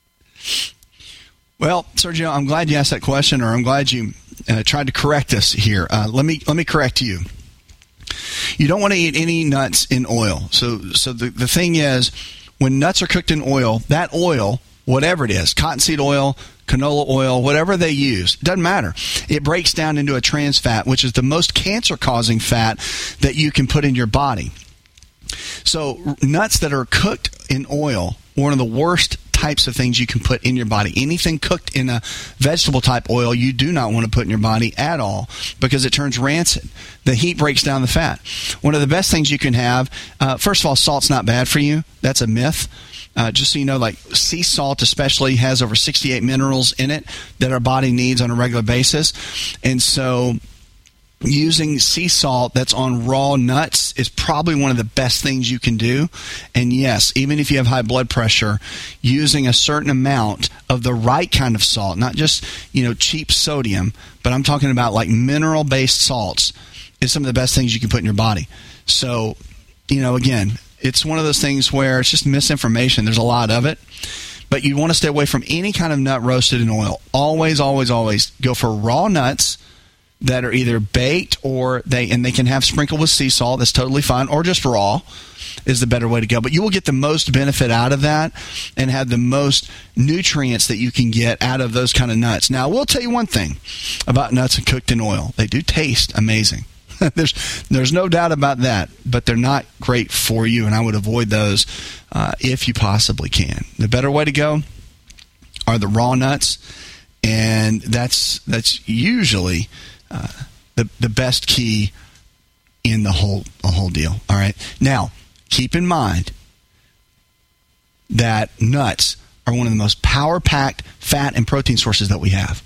Well, Sergio, I'm glad you asked that question, or I'm glad you tried to correct us here. Let me correct you. You don't want to eat any nuts in oil. So the thing is, when nuts are cooked in oil, that oil, whatever it is, cottonseed oil, canola oil, whatever they use, it doesn't matter. It breaks down into a trans fat, which is the most cancer-causing fat that you can put in your body. So nuts that are cooked in oil, one of the worst types of things you can put in your body. Anything cooked in a vegetable type oil you do not want to put in your body at all, because it turns rancid. The heat breaks down the fat. One of the best things you can have, first of all, salt's not bad for you. That's a myth. Just so you know, like sea salt especially has over 68 minerals in it that our body needs on a regular basis. And so using sea salt that's on raw nuts is probably one of the best things you can do. And yes, even if you have high blood pressure, using a certain amount of the right kind of salt, not just, cheap sodium, but I'm talking about like mineral-based salts, is some of the best things you can put in your body. So, again, it's one of those things where it's just misinformation. There's a lot of it. But you want to stay away from any kind of nut roasted in oil. Always, always, always go for raw nuts that are either baked or they can have sprinkled with sea salt. That's totally fine. Or just raw is the better way to go. But you will get the most benefit out of that and have the most nutrients that you can get out of those kind of nuts. Now, I will tell you one thing about nuts cooked in oil. They do taste amazing. There's no doubt about that, but they're not great for you, and I would avoid those if you possibly can. The better way to go are the raw nuts, and that's usually the best key in the whole deal. All right. Now, keep in mind that nuts are one of the most power-packed fat and protein sources that we have.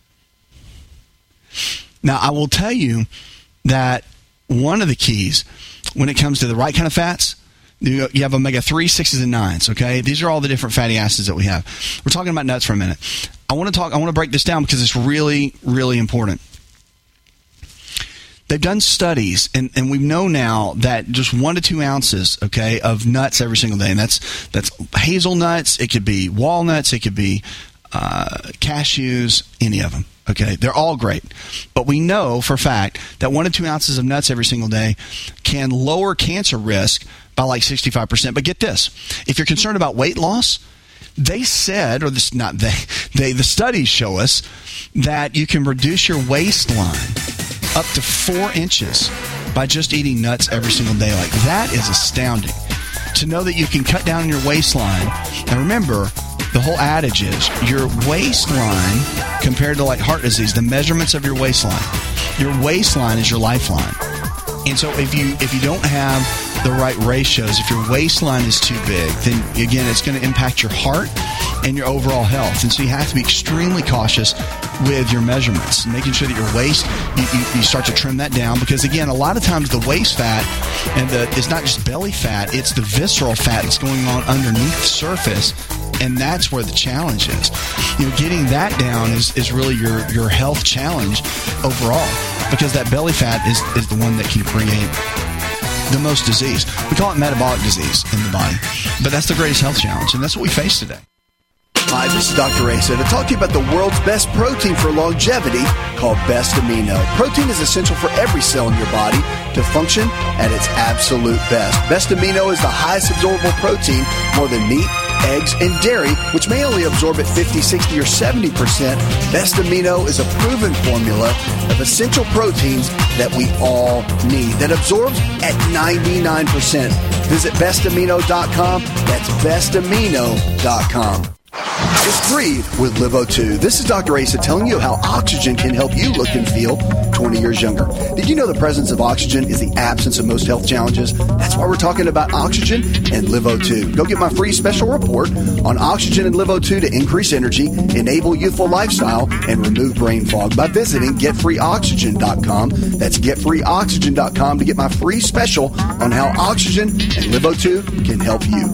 Now, I will tell you that one of the keys when it comes to the right kind of fats, you have omega-3, 6s, and 9s, okay? These are all the different fatty acids that we have. We're talking about nuts for a minute. I want to break this down because it's really, really important. They've done studies, and we know now that just 1 to 2 ounces, okay, of nuts every single day, and that's hazelnuts, it could be walnuts, it could be cashews, any of them. Okay, they're all great. But we know for a fact that 1 to 2 ounces of nuts every single day can lower cancer risk by like 65%. But get this, if you're concerned about weight loss, they said, or this the studies show us that you can reduce your waistline up to 4 inches by just eating nuts every single day. Like, that is astounding. To know that you can cut down your waistline. And remember, the whole adage is your waistline compared to like heart disease, the measurements of your waistline is your lifeline. And so if you don't have the right ratios, if your waistline is too big, then again, it's going to impact your heart and your overall health. And so you have to be extremely cautious with your measurements, making sure that your waist, you start to trim that down, because again, a lot of times the waist fat and it's not just belly fat, it's the visceral fat that's going on underneath the surface. And that's where the challenge is. Getting that down is really your health challenge overall, because that belly fat is the one that can create the most disease. We call it metabolic disease in the body, but that's the greatest health challenge, and that's what we face today. Hi, this is Dr. Asa to talk to you about the world's best protein for longevity called Best Amino. Protein is essential for every cell in your body to function at its absolute best. Best Amino is the highest absorbable protein, more than meat, eggs, and dairy, which may only absorb at 50, 60, or 70%. Best Amino is a proven formula of essential proteins that we all need that absorbs at 99%. Visit bestamino.com. That's bestamino.com. Just breathe with LiVO2. This is Dr. Asa telling you how oxygen can help you look and feel 20 years younger. Did you know the presence of oxygen is the absence of most health challenges? That's why we're talking about oxygen and LiVO2. Go get my free special report on oxygen and LiVO2 to increase energy, enable youthful lifestyle, and remove brain fog by visiting getfreeoxygen.com. That's getfreeoxygen.com to get my free special on how oxygen and LiVO2 can help you.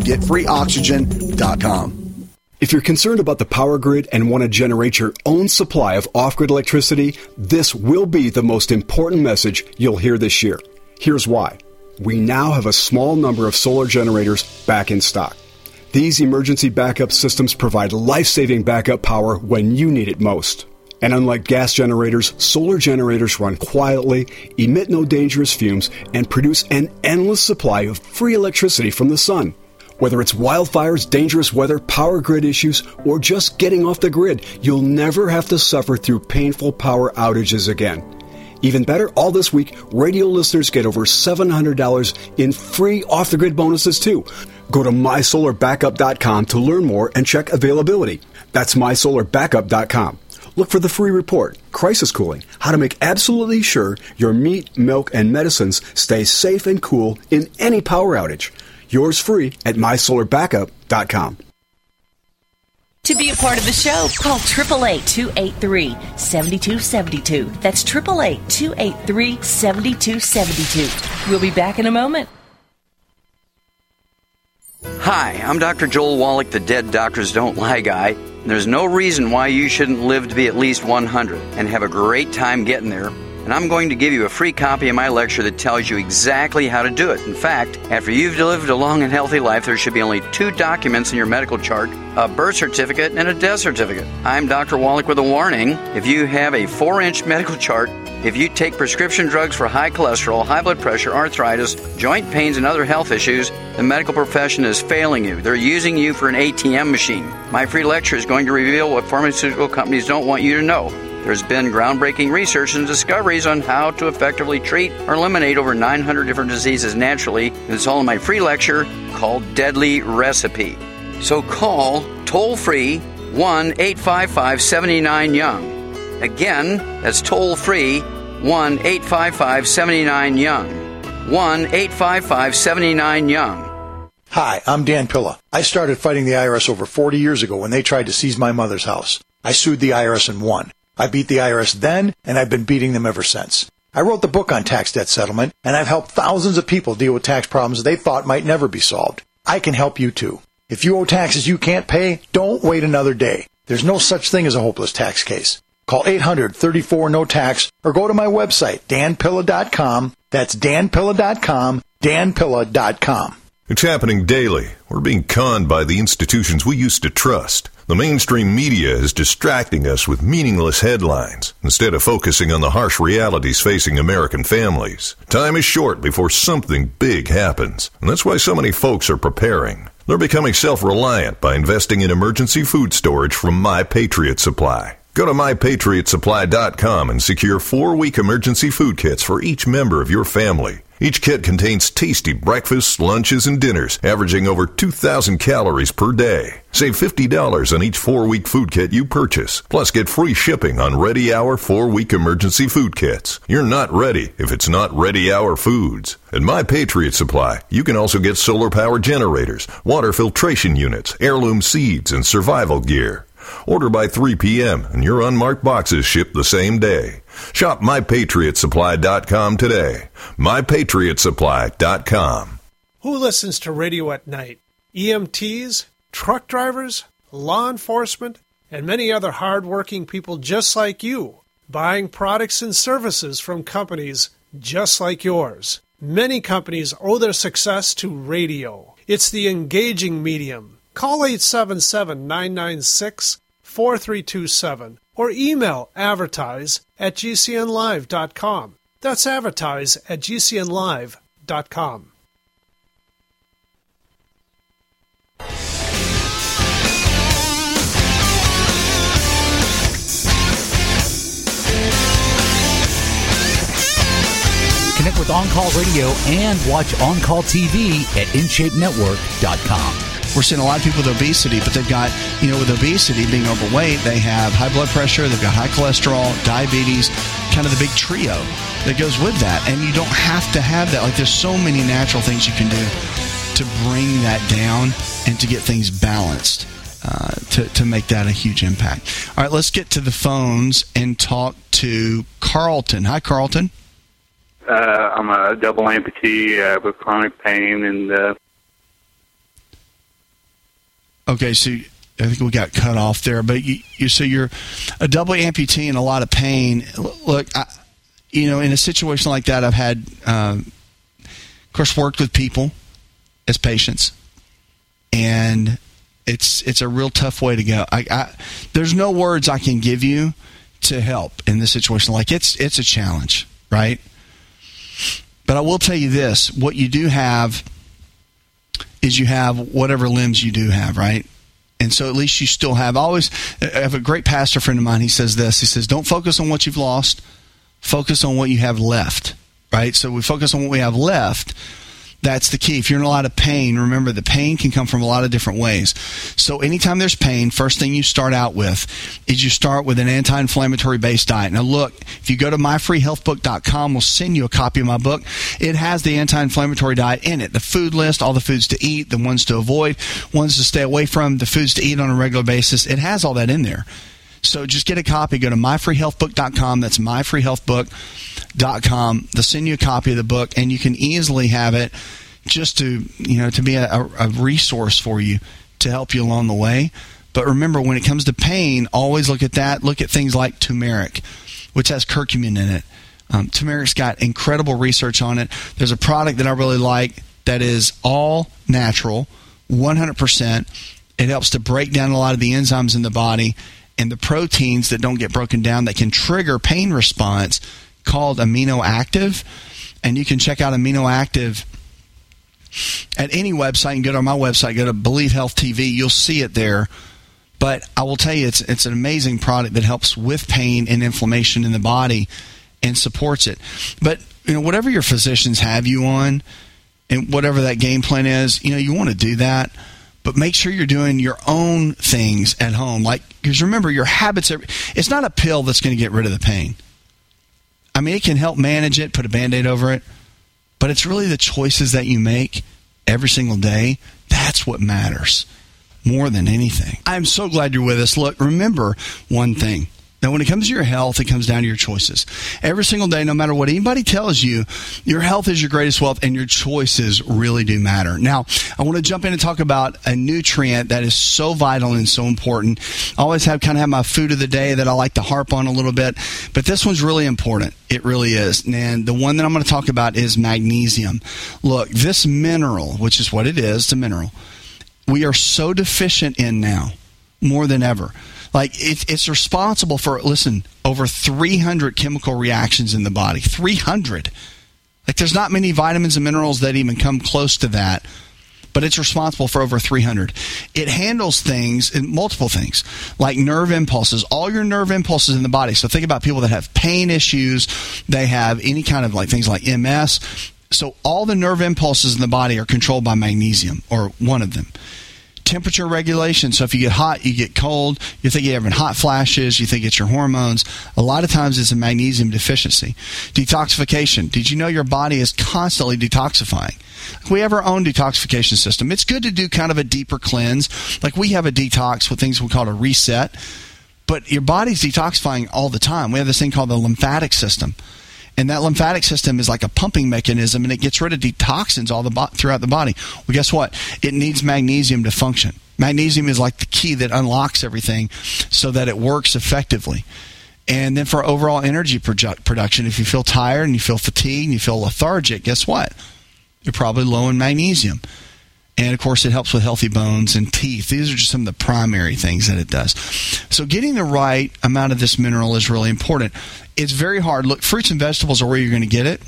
Getfreeoxygen.com. If you're concerned about the power grid and want to generate your own supply of off-grid electricity, this will be the most important message you'll hear this year. Here's why. We now have a small number of solar generators back in stock. These emergency backup systems provide life-saving backup power when you need it most. And unlike gas generators, solar generators run quietly, emit no dangerous fumes, and produce an endless supply of free electricity from the sun. Whether it's wildfires, dangerous weather, power grid issues, or just getting off the grid, you'll never have to suffer through painful power outages again. Even better, all this week, radio listeners get over $700 in free off-the-grid bonuses too. Go to mysolarbackup.com to learn more and check availability. That's mysolarbackup.com. Look for the free report, Crisis Cooling, how to make absolutely sure your meat, milk, and medicines stay safe and cool in any power outage. Yours free at mysolarbackup.com. To be a part of the show, call 888-283-7272. That's 888-283-7272. We'll be back in a moment. Hi, I'm Dr. Joel Wallach, the Dead Doctors Don't Lie guy. There's no reason why you shouldn't live to be at least 100 and have a great time getting there. And I'm going to give you a free copy of my lecture that tells you exactly how to do it. In fact, after you've lived a long and healthy life, there should be only 2 documents in your medical chart, a birth certificate and a death certificate. I'm Dr. Wallach with a warning. If you have a 4-inch medical chart, if you take prescription drugs for high cholesterol, high blood pressure, arthritis, joint pains, and other health issues, the medical profession is failing you. They're using you for an ATM machine. My free lecture is going to reveal what pharmaceutical companies don't want you to know. There's been groundbreaking research and discoveries on how to effectively treat or eliminate over 900 different diseases naturally. And it's all in my free lecture called Deadly Recipe. So call toll-free 1-855-79-YOUNG. Again, that's toll-free 1-855-79-YOUNG. 1-855-79-YOUNG. Hi, I'm Dan Pilla. I started fighting the IRS over 40 years ago when they tried to seize my mother's house. I sued the IRS and won. I beat the IRS then, and I've been beating them ever since. I wrote the book on tax debt settlement, and I've helped thousands of people deal with tax problems they thought might never be solved. I can help you too. If you owe taxes you can't pay, don't wait another day. There's no such thing as a hopeless tax case. Call 800-34-NO-TAX or go to my website, danpilla.com. That's danpilla.com, danpilla.com. It's happening daily. We're being conned by the institutions we used to trust. The mainstream media is distracting us with meaningless headlines instead of focusing on the harsh realities facing American families. Time is short before something big happens, and that's why so many folks are preparing. They're becoming self-reliant by investing in emergency food storage from My Patriot Supply. Go to MyPatriotSupply.com and secure 4-week emergency food kits for each member of your family. Each kit contains tasty breakfasts, lunches, and dinners, averaging over 2,000 calories per day. Save $50 on each 4-week food kit you purchase. Plus, get free shipping on Ready Hour 4-week emergency food kits. You're not ready if it's not Ready Hour Foods. At My Patriot Supply, you can also get solar power generators, water filtration units, heirloom seeds, and survival gear. Order by 3 p.m. and your unmarked boxes ship the same day. Shop MyPatriotSupply.com today. MyPatriotSupply.com. Who listens to radio at night? EMTs, truck drivers, law enforcement, and many other hard-working people just like you, buying products and services from companies just like yours. Many companies owe their success to radio. It's the engaging medium. Call 877-996-4327 or email advertise@gcnlive.com. That's advertise@gcnlive.com. Connect with On Call Radio and watch On Call TV at InShapeNetwork.com. We're seeing a lot of people with obesity, but they've got, with obesity, being overweight, they have high blood pressure, they've got high cholesterol, diabetes, kind of the big trio that goes with that. And you don't have to have that. Like, there's so many natural things you can do to bring that down and to get things balanced, to make that a huge impact. All right, let's get to the phones and talk to Carlton. Hi, Carlton. I'm a double amputee with chronic pain and... Okay, so I think we got cut off there, but so you're a double amputee in a lot of pain. Look, in a situation like that, I've had, of course, worked with people as patients, and it's a real tough way to go. There's no words I can give you to help in this situation. Like, it's a challenge, right? But I will tell you this: what you do have is you have whatever limbs you do have, right? And so at least you still have. I have a great pastor friend of mine. He says this. He says, don't focus on what you've lost. Focus on what you have left, right? So we focus on what we have left. That's the key. If you're in a lot of pain, remember the pain can come from a lot of different ways. So anytime there's pain, first thing you start out with is you start with an anti-inflammatory based diet. Now look, if you go to myfreehealthbook.com, we'll send you a copy of my book. It has the anti-inflammatory diet in it, the food list, all the foods to eat, the ones to avoid, ones to stay away from, the foods to eat on a regular basis. It has all that in there. So just get a copy. Go to myfreehealthbook.com. That's myfreehealthbook.com. They'll send you a copy of the book, and you can easily have it just to be a resource for you to help you along the way. But remember, when it comes to pain, always look at that. Look at things like turmeric, which has curcumin in it. Turmeric's got incredible research on it. There's a product that I really like that is all natural, 100%. It helps to break down a lot of the enzymes in the body and the proteins that don't get broken down that can trigger pain response, called Amino Active. And you can check out Amino Active at any website. You can go to my website, go to Believe Health TV. You'll see it there. But I will tell you, it's an amazing product that helps with pain and inflammation in the body and supports it. But whatever your physicians have you on and whatever that game plan is, you want to do that. But make sure you're doing your own things at home. Because remember, your habits it's not a pill that's going to get rid of the pain. I mean, it can help manage it, put a Band-Aid over it. But it's really the choices that you make every single day. That's what matters more than anything. I'm so glad you're with us. Look, remember one thing. Now, when it comes to your health, it comes down to your choices. Every single day, no matter what anybody tells you, your health is your greatest wealth, and your choices really do matter. Now, I want to jump in and talk about a nutrient that is so vital and so important. I always have my food of the day that I like to harp on a little bit, but this one's really important. It really is. And the one that I'm going to talk about is magnesium. Look, this mineral, which is what it is, it's a mineral, we are so deficient in now, more than ever. It's responsible for, over 300 chemical reactions in the body. 300. There's not many vitamins and minerals that even come close to that. but it's responsible for over 300. It handles things, multiple things, like nerve impulses, all your nerve impulses in the body. So think about people that have pain issues, they have any kind of like things like MS. So all the nerve impulses in the body are controlled by magnesium, or one of them. Temperature regulation. So if you get hot, you get cold, you think you're having hot flashes, you think it's your hormones. A lot of times it's a magnesium deficiency. Detoxification. Did you know your body is constantly detoxifying? We have our own detoxification system. It's good to do kind of a deeper cleanse. Like we have a detox with things we call a reset, but your body's detoxifying all the time. We have this thing called the lymphatic system. And that lymphatic system is like a pumping mechanism, and it gets rid of toxins throughout the body. Well, guess what? It needs magnesium to function. Magnesium is like the key that unlocks everything so that it works effectively. And then for overall energy production, if you feel tired and you feel fatigued and you feel lethargic, guess what? You're probably low in magnesium. And, of course, it helps with healthy bones and teeth. These are just some of the primary things that it does. So getting the right amount of this mineral is really important. It's very hard. Look, fruits and vegetables are where you're going to get it.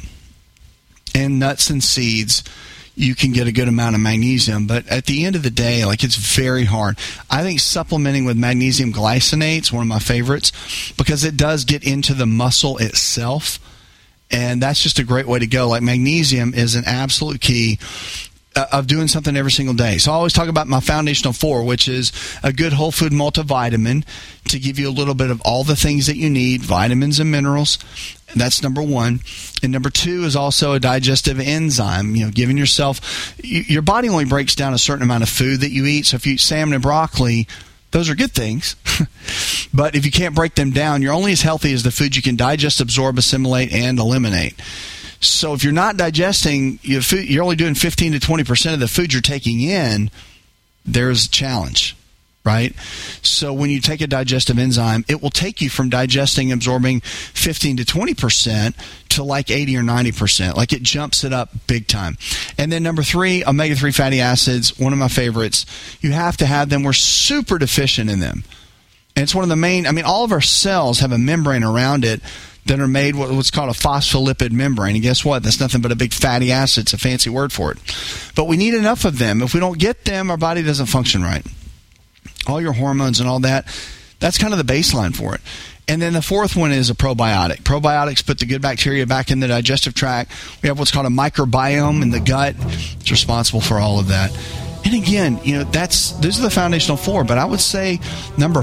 And nuts and seeds, you can get a good amount of magnesium. But at the end of the day, like, it's very hard. I think supplementing with magnesium glycinate is one of my favorites because it does get into the muscle itself. And that's just a great way to go. Like, magnesium is an absolute key of doing something every single day. So I always talk about my foundational 4, which is a good whole food multivitamin to give you a little bit of all the things that you need, vitamins and minerals. And that's number 1. And number 2 is also a digestive enzyme, giving yourself, your body only breaks down a certain amount of food that you eat. So if you eat salmon and broccoli, those are good things. But if you can't break them down, you're only as healthy as the food you can digest, absorb, assimilate, and eliminate. So if you're not digesting your food, you're only doing 15 to 20% of the food you're taking in, there's a challenge, right? So when you take a digestive enzyme, it will take you from digesting, absorbing 15 to 20% to like 80 or 90%. Like, it jumps it up big time. And then number 3, omega-3 fatty acids, one of my favorites. You have to have them. We're super deficient in them. And it's one of the main, all of our cells have a membrane around it that are made what's called a phospholipid membrane. And guess what? That's nothing but a big fatty acid. It's a fancy word for it. But we need enough of them. If we don't get them, our body doesn't function right. All your hormones and all that, that's kind of the baseline for it. And then the 4th one is a probiotic. Probiotics put the good bacteria back in the digestive tract. We have what's called a microbiome in the gut. It's responsible for all of that. And again, those are the foundational 4. But I would say number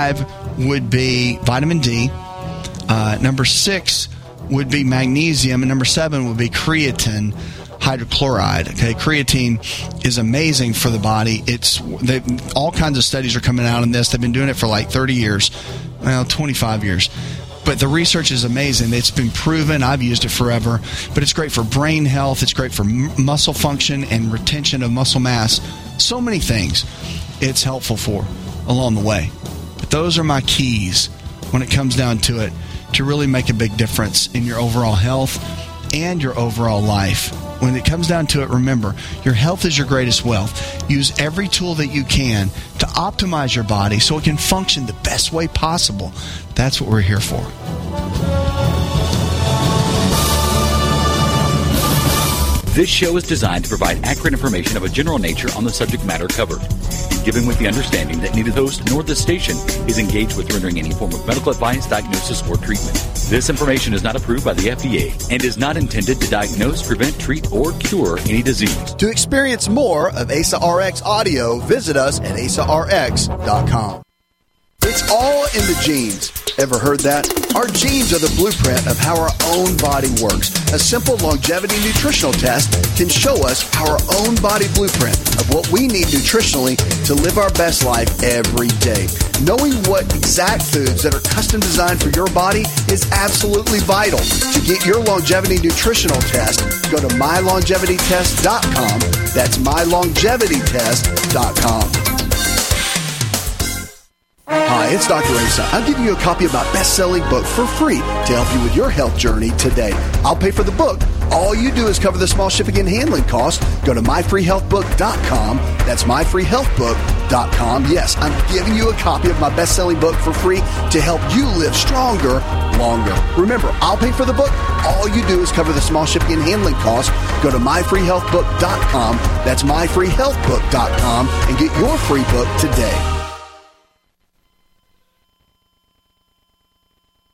5 would be vitamin D. Number 6 would be magnesium, and number 7 would be creatine hydrochloride. Okay, creatine is amazing for the body. All kinds of studies are coming out on this. They've been doing it for like 30 years, 25 years. But the research is amazing. It's been proven. I've used it forever. But it's great for brain health. It's great for muscle function and retention of muscle mass. So many things it's helpful for along the way. But those are my keys when it comes down to it, to really make a big difference in your overall health and your overall life. When it comes down to it, remember, your health is your greatest wealth. Use every tool that you can to optimize your body so it can function the best way possible. That's what we're here for. This show is designed to provide accurate information of a general nature on the subject matter covered, given with the understanding that neither the host nor the station is engaged with rendering any form of medical advice, diagnosis, or treatment. This information is not approved by the FDA and is not intended to diagnose, prevent, treat, or cure any disease. To experience more of Asa RX audio, visit us at asarx.com. It's all in the genes. Ever heard that? Our genes are the blueprint of how our own body works. A simple longevity nutritional test can show us our own body blueprint of what we need nutritionally to live our best life every day. Knowing what exact foods that are custom designed for your body is absolutely vital. To get your longevity nutritional test, go to mylongevitytest.com. That's mylongevitytest.com. Hi, it's Dr. Asa. I'm giving you a copy of my best-selling book for free to help you with your health journey today. I'll pay for the book, All you do is cover the small shipping and handling cost. Go to myfreehealthbook.com. That's myfreehealthbook.com. Yes, I'm giving you a copy of my best-selling book for free to help you live stronger, longer. Remember, I'll pay for the book. All you do is cover the small shipping and handling cost. Go to myfreehealthbook.com. That's myfreehealthbook.com and get your free book today.